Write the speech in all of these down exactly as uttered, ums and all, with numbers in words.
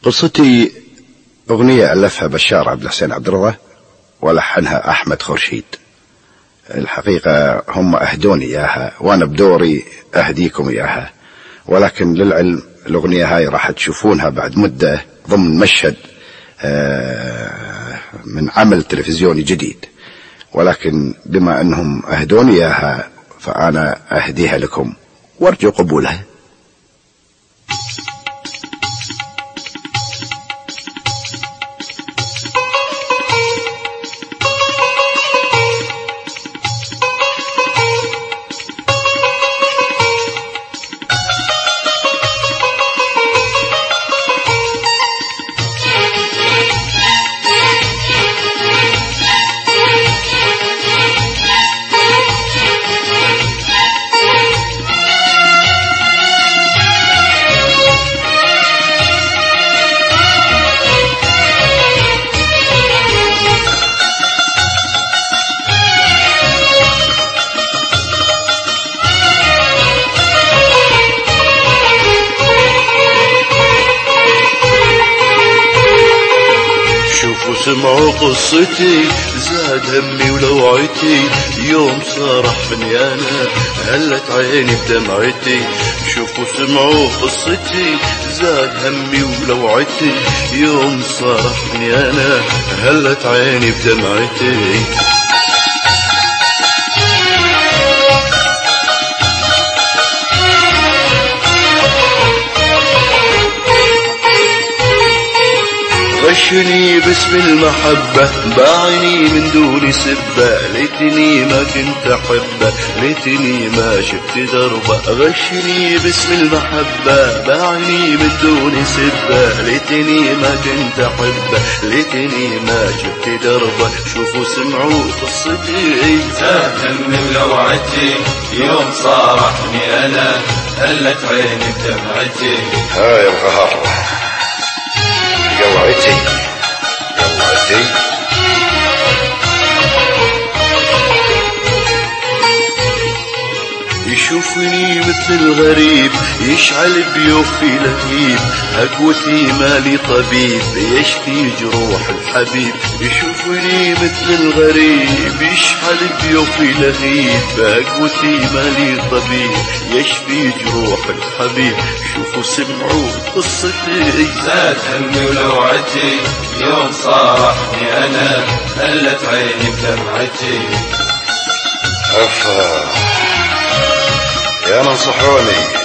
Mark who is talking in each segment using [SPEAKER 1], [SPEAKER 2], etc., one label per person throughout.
[SPEAKER 1] قصتي أغنية ألفها بشار عبد الحسين عبد الرضا ولحنها أحمد خورشيد. الحقيقة هم أهدوني إياها وأنا بدوري أهديكم إياها، ولكن للعلم الأغنية هاي راح تشوفونها بعد مدة ضمن مشهد من عمل تلفزيوني جديد، ولكن بما أنهم أهدوني إياها فأنا أهديها لكم وارجو قبولها.
[SPEAKER 2] سمعوا قصتي زاد همي ولوعتي، يوم صارح بنيانا هلت عيني بدمعتي. شوفوا سمعوا قصتي زاد همي ولوعتي، يوم صارح بنيانا هلت عيني بدمعتي. غشني باسم المحبة باعني من دون سبة، ليتني ما كنت أحبه ليتني ما شفت دربه. غشني باسم المحبة باعني من دون سبة، ليتني ما كنت أحبه ليتني ما شفت دربه. شوفوا سمعوا قصتي
[SPEAKER 3] زاد همي ولوعتي، يوم صارحني أنا هلت عيني بدمعتي.
[SPEAKER 1] هاي القهر قلعتي قلعتي
[SPEAKER 2] يشوفني مثل الغريب يشعل بيوفي لهيب، هقوتي مالي طبيب يشفي جروح الحبيب. يشوفني مثل الغريب يشعل بيوفي لهيب، هقوتي مالي طبيب يشفي جروح الحبيب. شوفوا سمعوا قصتي
[SPEAKER 3] زاد همي ولوعتي، يوم صارحني أنا هلت عيني بدمعتي.
[SPEAKER 1] أفا يا نصحوني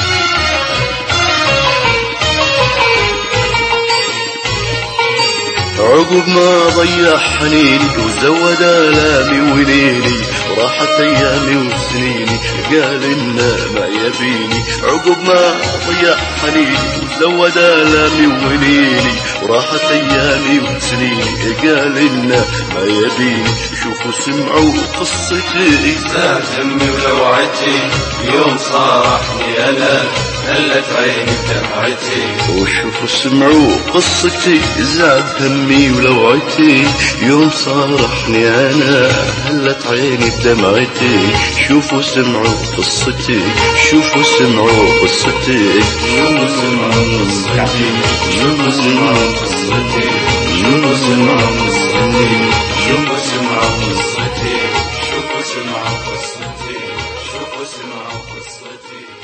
[SPEAKER 2] عقب ما ضيع حنيني وزود آلامي وليلي، وراحت أيامي وسنيني قال إنه ما يبيني. عقب ما ضيع حنيني وزود آلامي وليلي، وراحت أيامي وسنيني قال إنه ما يبيني. شوفوا سمعوا قصتي
[SPEAKER 3] زاد همي ولوعتي، يوم صارحني أنا هلت عيني بدمعتي.
[SPEAKER 2] وشوفوا سمعوا قصتي زاد همي ولوعتي، يوم صارحني أنا هلت عيني بدمعتي. شوفوا سمعوا قصتي شوفوا سمعوا قصتي
[SPEAKER 3] شوفوا سمعوا قصتي شوفوا سمعوا قصتي شوفوا سمعوا قصتي شوفوا سمعوا قصتي شوفوا سمعوا قصتي شوفوا سمعوا قصتي.